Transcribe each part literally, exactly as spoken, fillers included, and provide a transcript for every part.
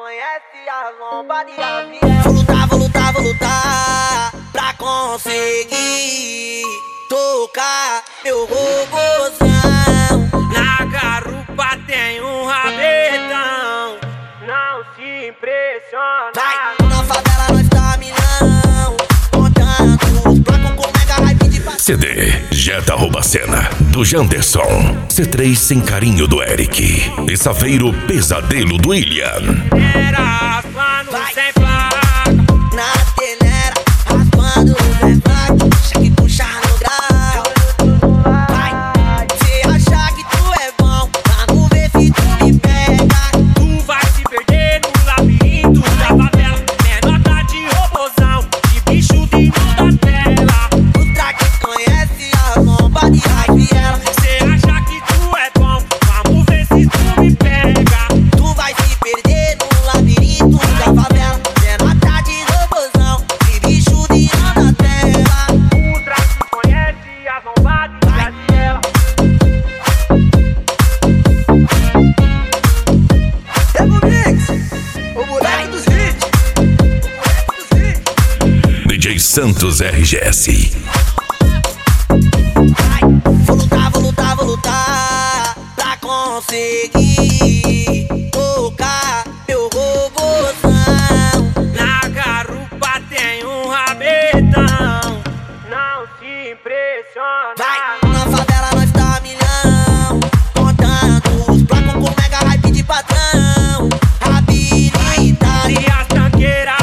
conhece a lomba de avião. Vou lutar, vou lutar, vou lutar pra conseguir tocar meu robôzão. Na garupa tem um rabetão, não se impressiona. Vai, na favela nós tá milhão, contando os blocos com mega hype de patrão. C D Jetta Rouba Cena do Janderson, C três Sem Carinho do Eric e Saveiro Pesadelo do William. Era plano sem placa, na tenera, raspando o Zé Flaco, cheque puxa no grau. Vai, se achar que tu é bom, vamos ver se tu me pega. tu vai se perder no labirinto da favela. É nota de robozão, de bicho dentro da tela. O traque conhece a lomba de Raviela. Cê acha que tu é bom, vamos ver se tu me pega. Tu vai se perder no labirinto da favela. É nota de robozão, de bicho dentro da tela. O traque conhece as lombadas e as vielas. Tempo Mix, o moleque dos hits, o moleque dos hits. D J Santos R G S. Vou lutar, vou lutar, vou lutar pra conseguir tocar meu robôzão. Na garupa tem um rabetão, não se impressiona. Vai, na favela nós tá milhão, contando os blocos com mega hype de patrão. Habilidade, E as tanqueiras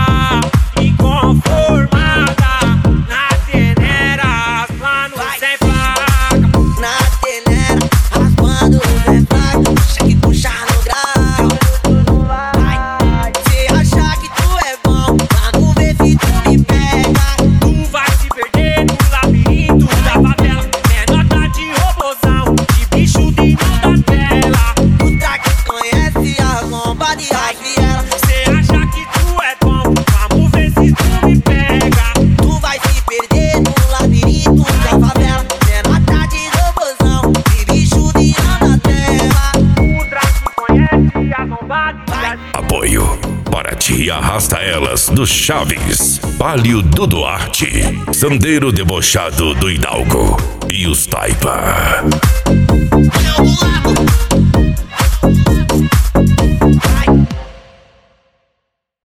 inconformadas, na tenera, as planos sem placa. na tenera, raspando o Zé Flaco, cheque puxa no grau. Vai, se achar que tu é bom, vamos ver se tu me pega. Tu vai se perder no labirinto da favela. É nota de robozão, de bicho dentro da tela. O traque conhece a lomba de Raviela. Cê acha que tu é bom, vamos ver se tu me pega. Tu vai se perder no labirinto da favela. É nota de robozão, de bicho dentro da tela. O traque conhece as lombadas e as Apoio para ti arrasta elas do Chaves, Palio do Duarte, Sandeiro Debochado do Hidalgo e os Taipa. Olha o lado.